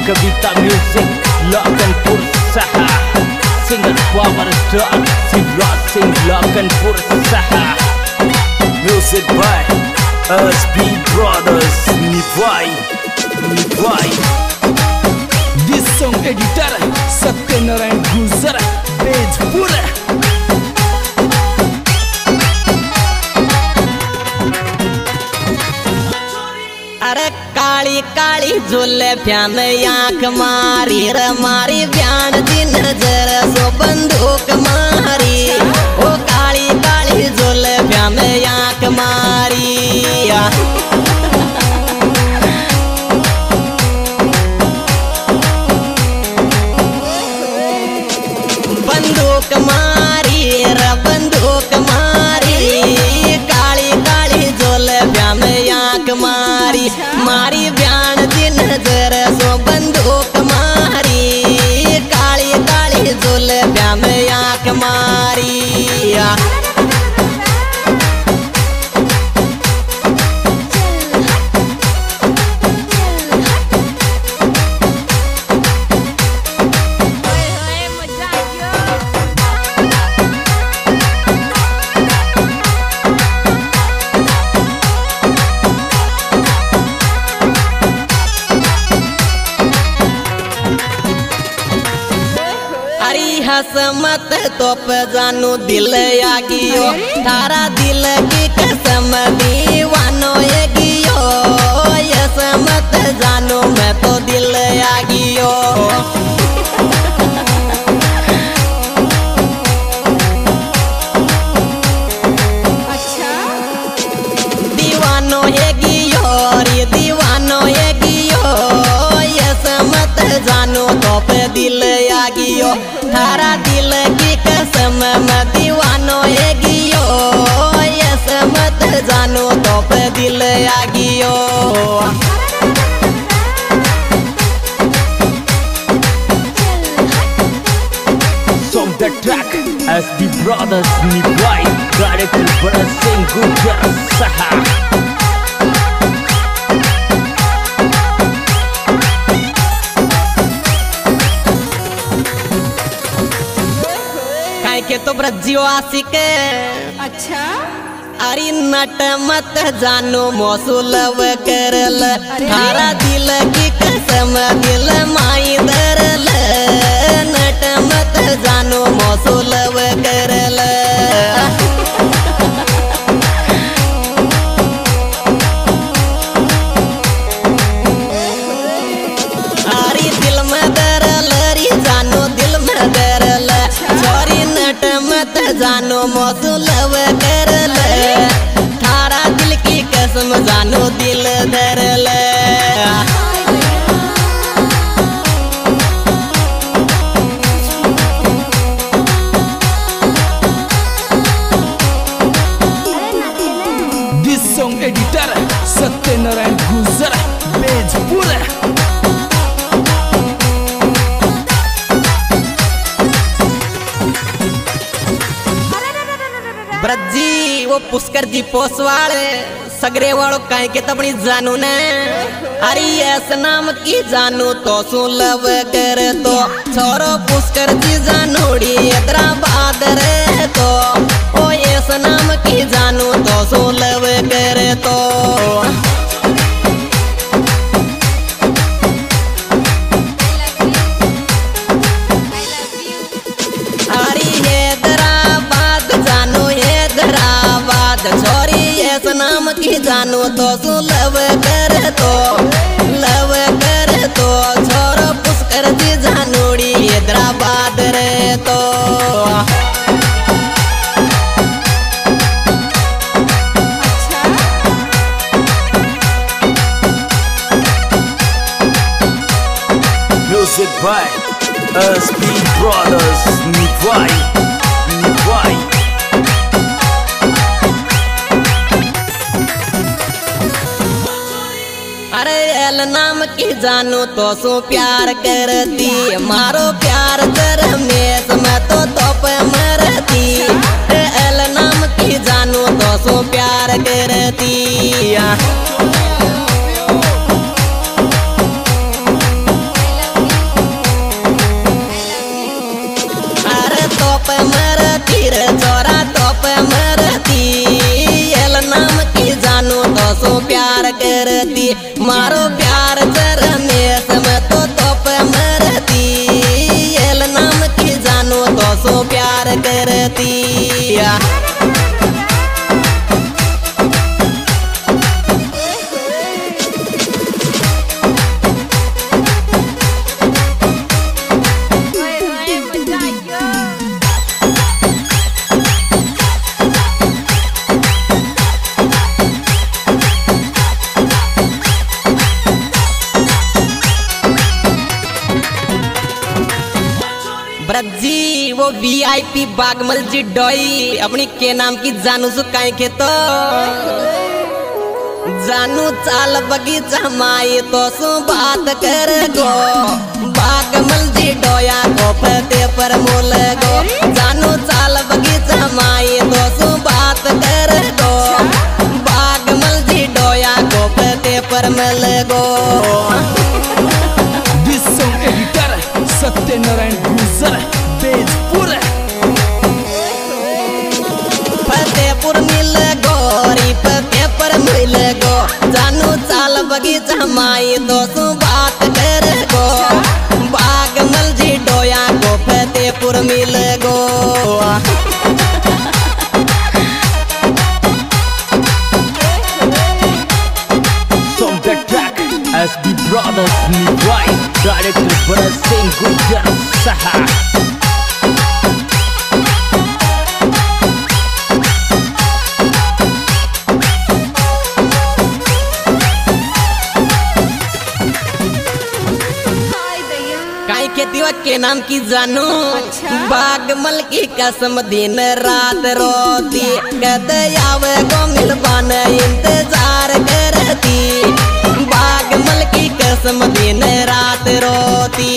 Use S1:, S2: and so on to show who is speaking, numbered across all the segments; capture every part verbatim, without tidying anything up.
S1: Kavita music Lakhanpur Saha singer power star Shivraj Singh Lakhanpur Saha music by S B brothers निभाई निभाई this song editor Satyanarayan गुजर बेजपुर।
S2: अरे काली काली झोले फ्यान आँख मारी रे मारी ब्यान दिन जरा सो बंदूक मारी ओ काली काली झोले फ्यान आँख मारी बंदूक मारी रे बंदूक मारी काली काली झोले फ्यान आँख मारी मारी ब्यान दिन जरा सो बंदूक मारी काली काली झोले ब्यान आँख मारी। हसमत तो पे जानू दिल आ गियो तारा दिल की कसम दीवानो ये गियो हसमत जानू मैं तो दिल आ गियो अच्छा दीवानो ये गियो रे दीवानो ये गियो हसमत जानू तो पे दिल आ गियो थारा दिल की कसम मैं दीवानो ये गियो ऐसे मत जानो तो पे दिल आ गियो।
S1: Song the track S B Brothers निभाई डायरेक्टर भरत सिंह गुजर सहा।
S2: के तो ब्रजियो आशिक अच्छा अरे नट मत जानो मौसूलव करल थारा दिल की कसम दिल माई दरल नट मत जानो मौसूलव करल अरे दिल में दरल री जानो दिल में दरल छोरी मत जानो मौसूलव करल थारा दिल की कसम जानो दिल धरल
S1: दिस सॉन्ग एडिटर सत्यनारायण गुजर बेजपुर।
S2: ब्रजी वो पुष्कर जी पोसवाड़े सगरे वालों कहीं के तबनी जानू ने अरे ऐसा नाम की जानू तो सुलभ कर तो छोरो पुष्कर जी जानूड़ी इतना बहादुर तो ओ ऐसा नाम की जानू तो सुलभ कर तो छोरी ऐसा नाम की जानू तो सुलभ कर तो लव कर तो छोरो पुष्कर जी जानूड़ी हैदराबाद रे तो
S1: music by S B brothers निभाई निभाई।
S2: एल नाम की जानू तो सो प्यार करती मारो प्यार जर में मैं तो तो पे मरती एल नाम की जानू तो सो प्यार करती वो वीआईपी बागमल जी डोई अपनी के नाम की जानू सु काहे के तो जानू चाल बगीचा माई तो सु बात कर गो बागमल जी डोया को फते पर मोल गो जानू चाल बगीचा माई तो सु बात कर गो बागमल जी डोया को फते पर मिल गो
S1: सत्यनारायण गुजर तेजपुर
S2: फतेहपुर मिल गोरी फतेहपुर मिल गो जानू चाल बगीचा माई दोस्तों बात कर गो बागमल जी डोया को फतेहपुर मिल गो
S1: From the track S B Brothers Nibrai Director Bharat Singh Gujar Saha
S2: के नाम की जानू अच्छा? बागमल की कसम दिन रात रोती कहते आवे गो मिलवान इंतजार करती बागमल की कसम दिन रात रोती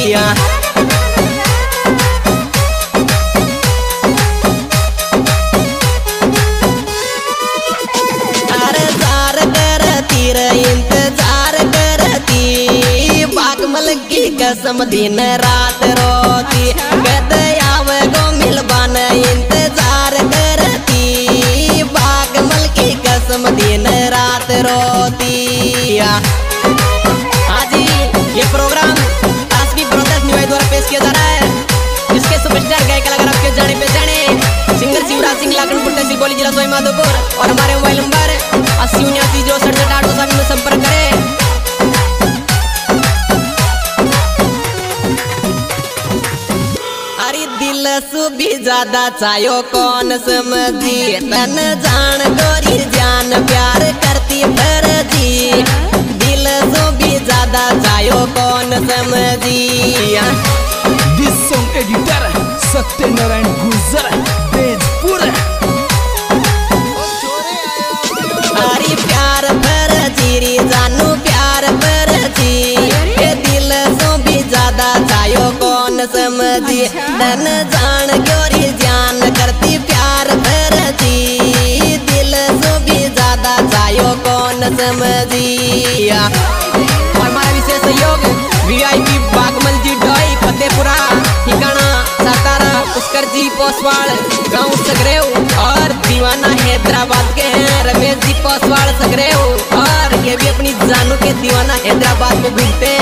S2: अरे जार करती रे इंतजार करती बागमल की कसम दिन रात रोती कहते आवे गो मिलवान इंतजार करती बागमल की कसम दिन रात रोती आज ये प्रोग्राम एसबी ब्रदर्स निवाई द्वारा पेश किया जा रहा है जिसके सुपरस्टार गायक कलाकार आपके जाने पे जाने सिंगर शिवराज सिंह लाखनपुर तहसील बोली जिला सोई माधोपुर और हमारे मोबाइल नंबर अस्सी उन्यासी जीरो सड़सठ आठ सौ में संपर्क करें। दिल सु भी ज्यादा चायो कौन समझी तन जान गोरी जान प्यार करती फर्जी दिल सु भी ज्यादा चायो कौन समझी
S1: This song editor सत्यनारायण गुजर तेजपुर
S2: अरे प्यार फर्जी री जानू प्यार फर्जी ये दिल सु भी ज्यादा चायो कौन समझी तन जान गोरी जान करती प्यार फर्जी दिल सु भी ज्यादा चायो कौन समझी और हमारा विशेष सहयोग वीआईपी बागमल जी डोई फतेहपुरा ठिकाना सातारा पुष्कर जी पोसवाड़ गांव सगरेव और दीवाना हैदराबाद के हैं रमेश जी पोसवाड़ सगरेव और ये भी अपनी जानू के दीवाना हैदराबाद में घूमते